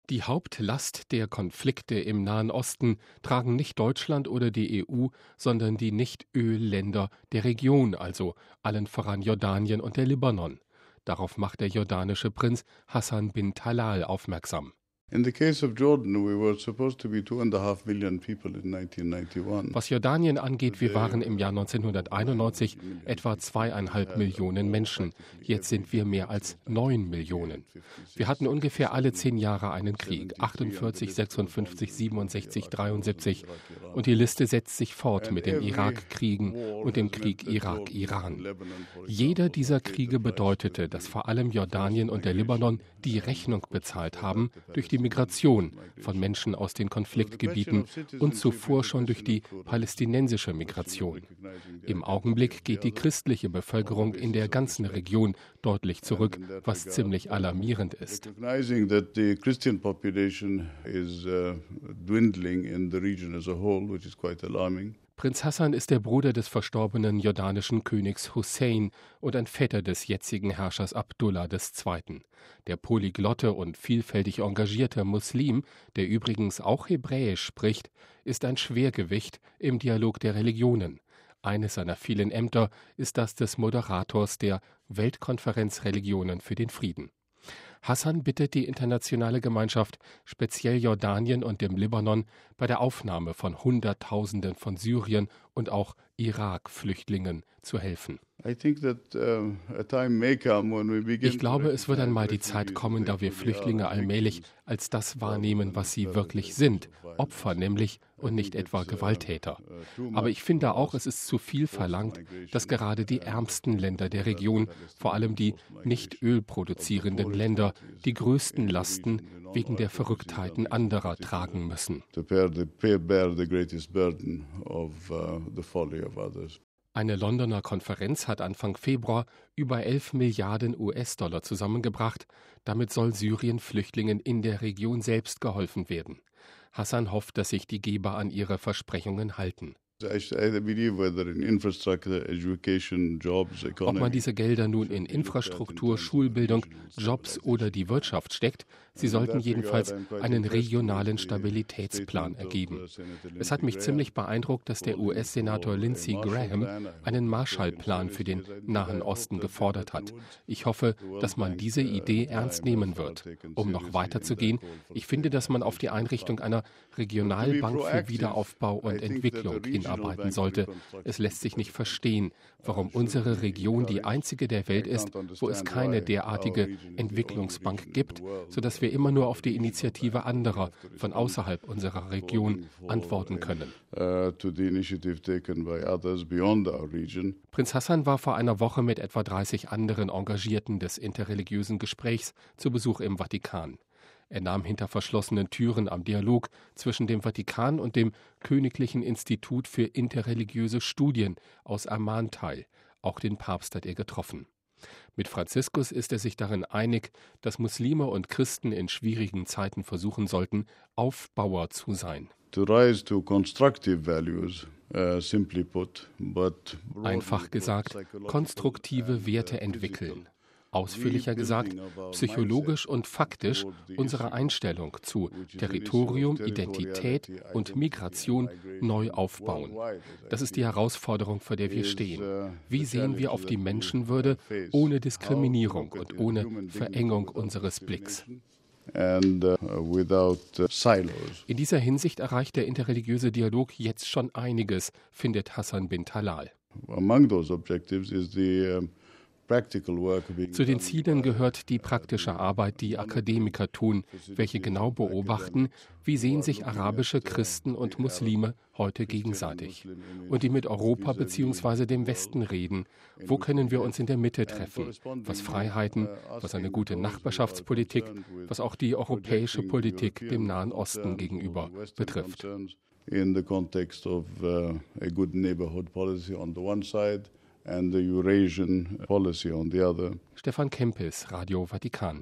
Die Hauptlast der Konflikte im Nahen Osten tragen nicht Deutschland oder die EU, sondern die Nicht-Ölländer der Region, also allen voran Jordanien und der Libanon. Darauf macht der jordanische Prinz Hassan bin Talal aufmerksam. In the case of Jordan, we were supposed to be 2.5 million people in 1991. Was Jordanien angeht, wir waren im Jahr 1991 etwa 2,5 Millionen Menschen. Jetzt sind wir mehr als 9 Millionen. Wir hatten ungefähr alle 10 Jahre einen Krieg, 48, 56, 67, 73. Und die Liste setzt sich fort mit den Irakkriegen und dem Krieg Irak-Iran. Jeder dieser Kriege bedeutete, dass vor allem Jordanien und der Libanon die Rechnung bezahlt haben durch die Migration von Menschen aus den Konfliktgebieten und zuvor schon durch die palästinensische Migration. Im Augenblick geht die christliche Bevölkerung in der ganzen Region deutlich zurück, was ziemlich alarmierend ist. Prinz Hassan ist der Bruder des verstorbenen jordanischen Königs Hussein und ein Vetter des jetzigen Herrschers Abdullah II. Der polyglotte und vielfältig engagierte Muslim, der übrigens auch Hebräisch spricht, ist ein Schwergewicht im Dialog der Religionen. Eines seiner vielen Ämter ist das des Moderators der Weltkonferenz Religionen für den Frieden. Hassan bittet die internationale Gemeinschaft, speziell Jordanien und dem Libanon, bei der Aufnahme von Hunderttausenden von Syrien und auch Irak-Flüchtlingen zu helfen. Ich glaube, es wird einmal die Zeit kommen, da wir Flüchtlinge allmählich als das wahrnehmen, was sie wirklich sind, Opfer nämlich und nicht etwa Gewalttäter. Aber ich finde auch, es ist zu viel verlangt, dass gerade die ärmsten Länder der Region, vor allem die nicht ölproduzierenden Länder, die größten Lasten wegen der Verrücktheiten anderer tragen müssen. Eine Londoner Konferenz hat Anfang Februar über 11 Milliarden US-Dollar zusammengebracht. Damit soll Syrien-Flüchtlingen in der Region selbst geholfen werden. Hassan hofft, dass sich die Geber an ihre Versprechungen halten. Ob man diese Gelder nun in Infrastruktur, Schulbildung, Jobs oder die Wirtschaft steckt, sie sollten jedenfalls einen regionalen Stabilitätsplan ergeben. Es hat mich ziemlich beeindruckt, dass der US-Senator Lindsey Graham einen Marshallplan für den Nahen Osten gefordert hat. Ich hoffe, dass man diese Idee ernst nehmen wird. Um noch weiter zu gehen, ich finde, dass man auf die Einrichtung einer Regionalbank für Wiederaufbau und Entwicklung hinarbeiten sollte. Es lässt sich nicht verstehen, warum unsere Region die einzige der Welt ist, wo es keine derartige Entwicklungsbank gibt, sodass wir immer nur auf die Initiative anderer von außerhalb unserer Region antworten können. Prinz Hassan war vor einer Woche mit etwa 30 anderen Engagierten des interreligiösen Gesprächs zu Besuch im Vatikan. Er nahm hinter verschlossenen Türen am Dialog zwischen dem Vatikan und dem Königlichen Institut für interreligiöse Studien aus Amman teil. Auch den Papst hat er getroffen. Mit Franziskus ist er sich darin einig, dass Muslime und Christen in schwierigen Zeiten versuchen sollten, Aufbauer zu sein. Einfach gesagt, konstruktive Werte entwickeln. Ausführlicher gesagt, psychologisch und faktisch unsere Einstellung zu Territorium, Identität und Migration neu aufbauen. Das ist die Herausforderung, vor der wir stehen. Wie sehen wir auf die Menschenwürde ohne Diskriminierung und ohne Verengung unseres Blicks? In dieser Hinsicht erreicht der interreligiöse Dialog jetzt schon einiges, findet Hassan bin Talal. Zu den Zielen gehört die praktische Arbeit, die Akademiker tun, welche genau beobachten, wie sehen sich arabische Christen und Muslime heute gegenseitig und die mit Europa bzw. dem Westen reden. Wo können wir uns in der Mitte treffen, was Freiheiten, was eine gute Nachbarschaftspolitik, was auch die europäische Politik dem Nahen Osten gegenüber betrifft. In the context of a good neighborhood policy on the one side and the Eurasian policy on the other. Stefan Kempis, Radio Vatikan.